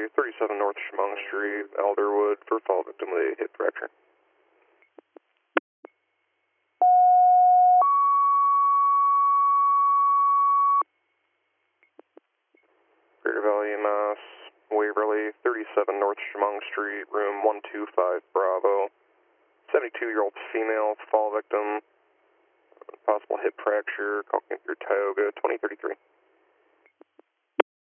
37 North Chemung Street, Elderwood, for fall victim with a hip fracture. Greater Valley, Mass, Waverly, 37 North Chemung Street, room 125 Bravo. 72-year-old female, fall victim, possible hip fracture, calling through Tioga, 2033.